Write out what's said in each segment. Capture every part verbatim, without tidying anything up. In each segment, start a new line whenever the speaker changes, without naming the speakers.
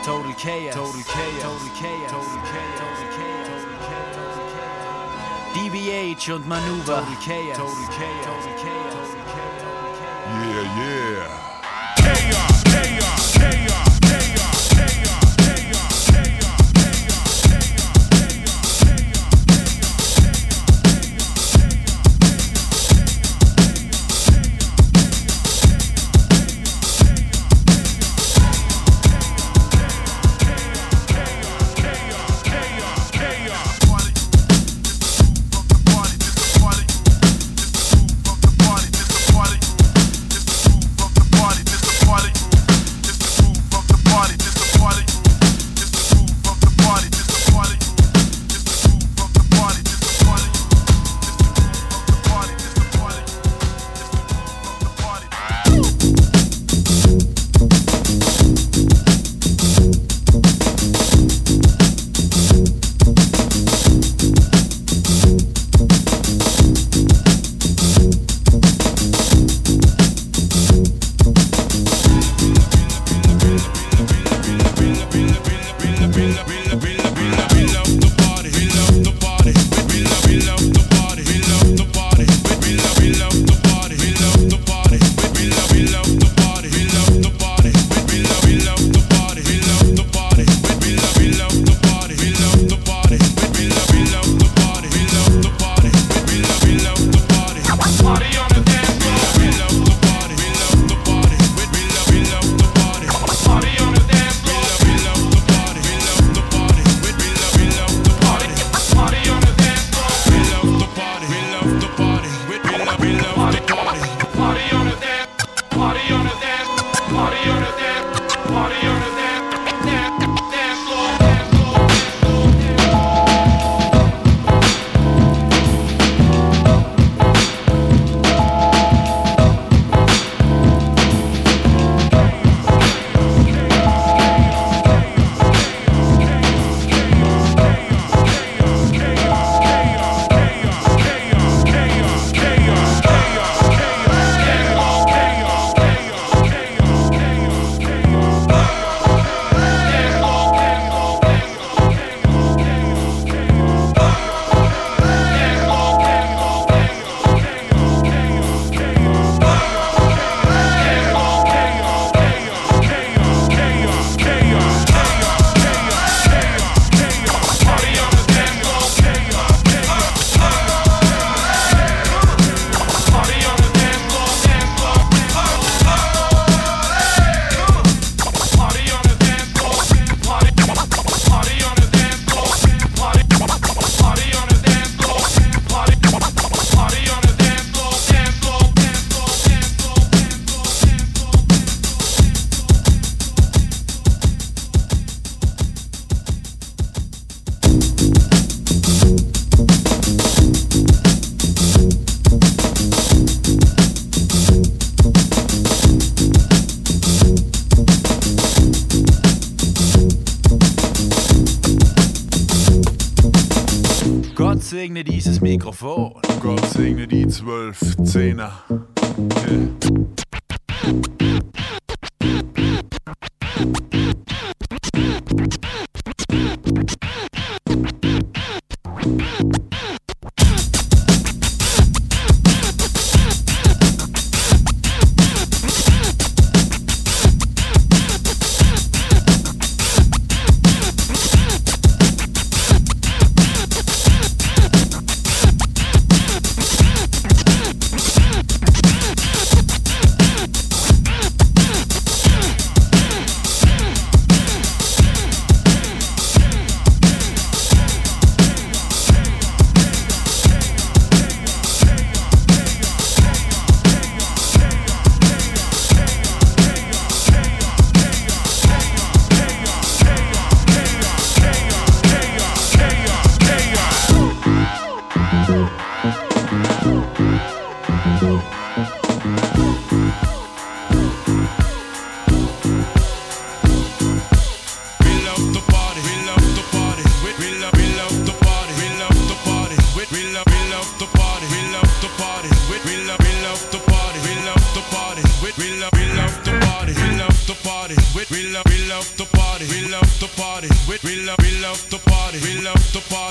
Total chaos. Total chaos. Total chaos. Total chaos. Total chaos. Total chaos. D B H und Manuva. Total chaos. Total chaos. Total chaos.
Yeah, yeah.
Chaos, chaos, chaos, chaos, chaos, chaos, chaos,
Gott segne dieses Mikrofon.
Gott segne die zwölf Zehner. Yeah.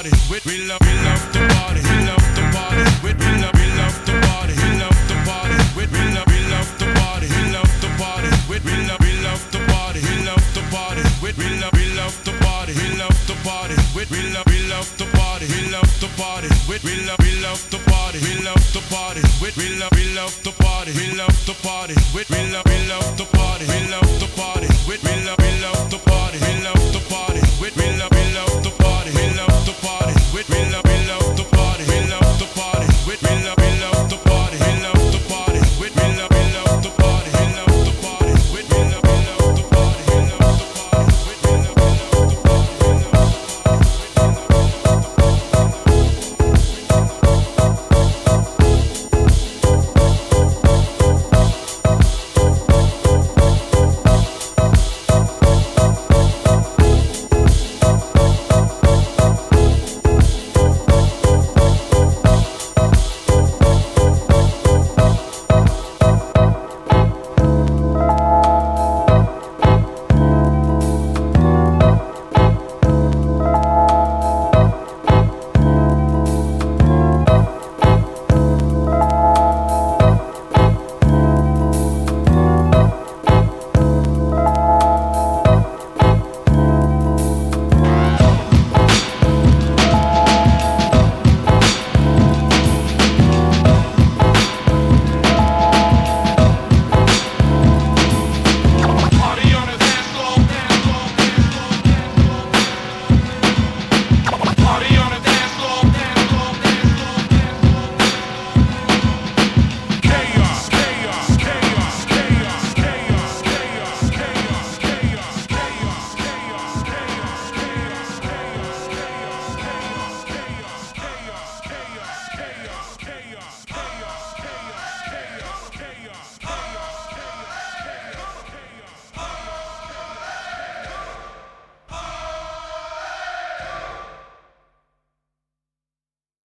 party. We we love we love the party. We love the party. We we love we love the party. We love the party. We we love we love the party. We love the party. We we love we love the party. We love the party. We we love we love the party. We love the party. We we love we love the party. We love the party. We we love we love the party. We love the party. We we love we love the party. We love the party. We we love we love the party. We love the party. We we love we love the party. We love the party. We we love we love